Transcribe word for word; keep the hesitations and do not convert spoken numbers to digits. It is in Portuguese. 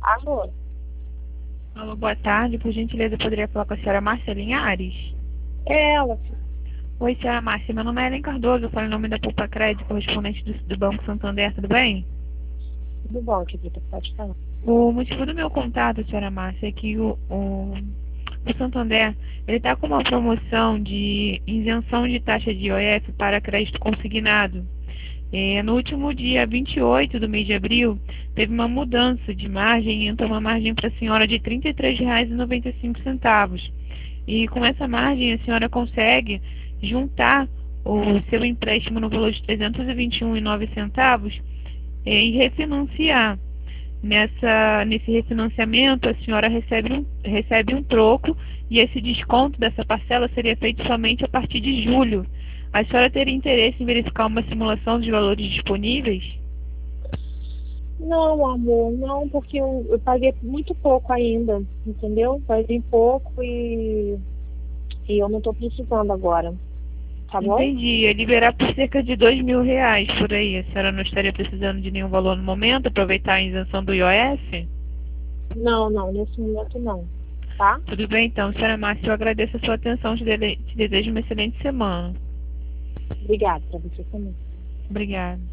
Alô? Alô, boa tarde. Por gentileza, eu poderia falar com a senhora Márcia Linhares? É ela, filho. Oi, senhora Márcia. Meu nome é Helen Cardoso. Eu falo em nome da Poupa Crédito, correspondente do, do Banco Santander. Tudo bem? Tudo bom, querida? Pode falar. O motivo do meu contato, senhora Márcia, é que o, o, o Santander ele está com uma promoção de isenção de taxa de I O F para crédito consignado. É, no último dia vinte e oito do mês de abril, teve uma mudança de margem, então uma margem para a senhora de trinta e três reais e noventa e cinco centavos. E com essa margem a senhora consegue juntar o seu empréstimo no valor de trezentos e vinte e um reais e nove centavos eh, e refinanciar. Nessa, nesse refinanciamento, a senhora recebe um, recebe um troco e esse desconto dessa parcela seria feito somente a partir de julho. A senhora teria interesse em verificar uma simulação dos valores disponíveis? Não, amor, não, porque eu, eu paguei muito pouco ainda, entendeu? Paguei pouco e, e eu não tô precisando agora, tá bom? Entendi. Ia liberar por cerca de dois mil reais por aí. A senhora não estaria precisando de nenhum valor no momento? Aproveitar a isenção do I O F? Não, não, nesse momento não, tá? Tudo bem, então, senhora Márcia, eu agradeço a sua atenção. Te, dele- te desejo uma excelente semana. Obrigada pra você também. Obrigada.